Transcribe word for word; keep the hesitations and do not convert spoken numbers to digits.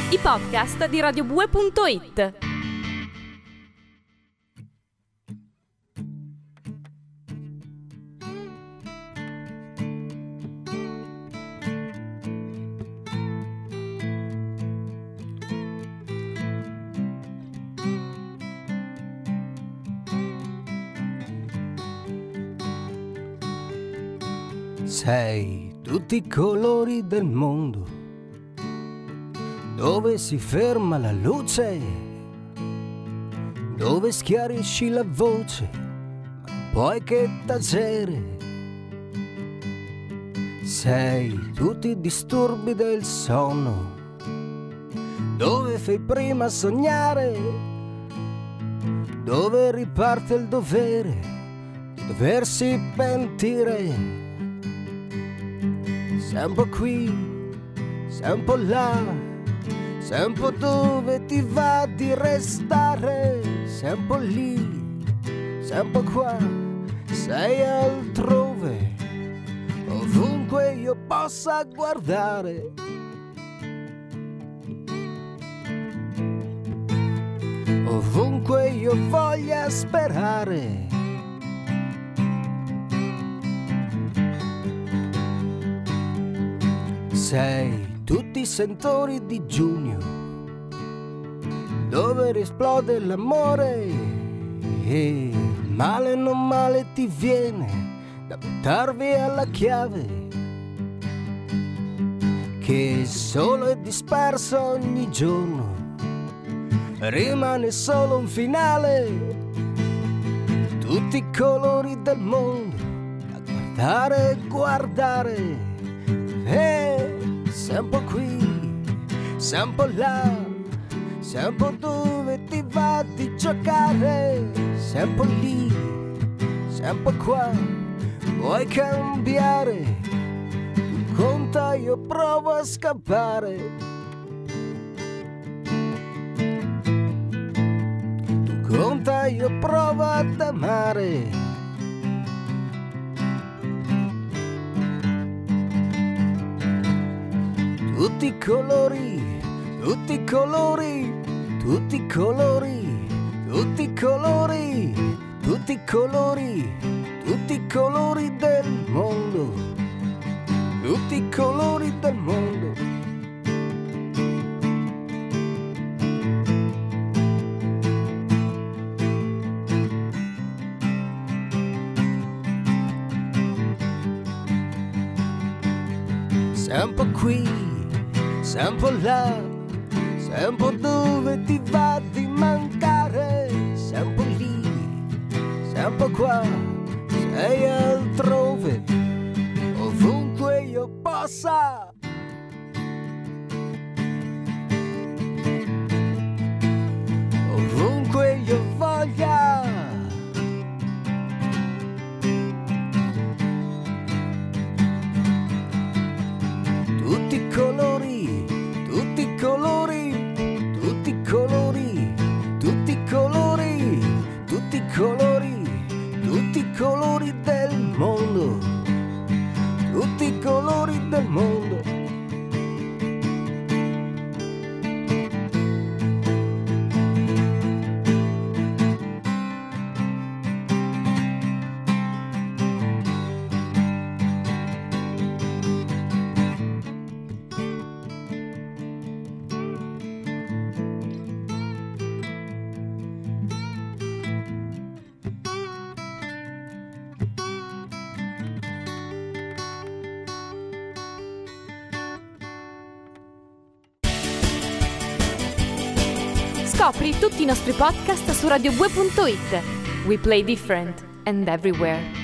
i podcast di radiobue punto it. Sei tutti i colori del mondo, dove si ferma la luce, dove schiarisci la voce, ma poi che tacere. Sei tutti i disturbi del sonno, dove fai prima sognare, dove riparte il dovere di doversi pentire. Sei un po' qui, sei un po' là, sei un po' dove ti va di restare, sei un po' lì, sei un po' qua, sei altrove, ovunque io possa guardare. Ovunque io voglia sperare. Sei tutti i sentori di giugno, dove risplode l'amore e male non male ti viene da buttar via la chiave, che solo è disperso ogni giorno, rimane solo un finale. Tutti i colori del mondo a guardare e guardare. E sei un po' qui, sei un po' là, sei un po' dove ti va di giocare, sei un po' lì, sei un po' qua, vuoi cambiare, tu conta io provo a scappare. Tu conta io provo ad amare. Tutti i colori, tutti i colori, tutti i colori, tutti i colori, tutti i colori, tutti i colori del mondo, tutti i colori del mondo. Sei un po' qui, sei un po' là, sei un po' dove ti va di mancare, sei un po' lì, sei un po' qua, sei altrove, ovunque io possa. Ovunque io voglia. Tutti i colori, tutti i colori, tutti i colori, tutti i colori, tutti i colori, tutti i colori del mondo, tutti i colori del mondo. Scopri tutti i nostri podcast su radiobue punto it. We play different and everywhere.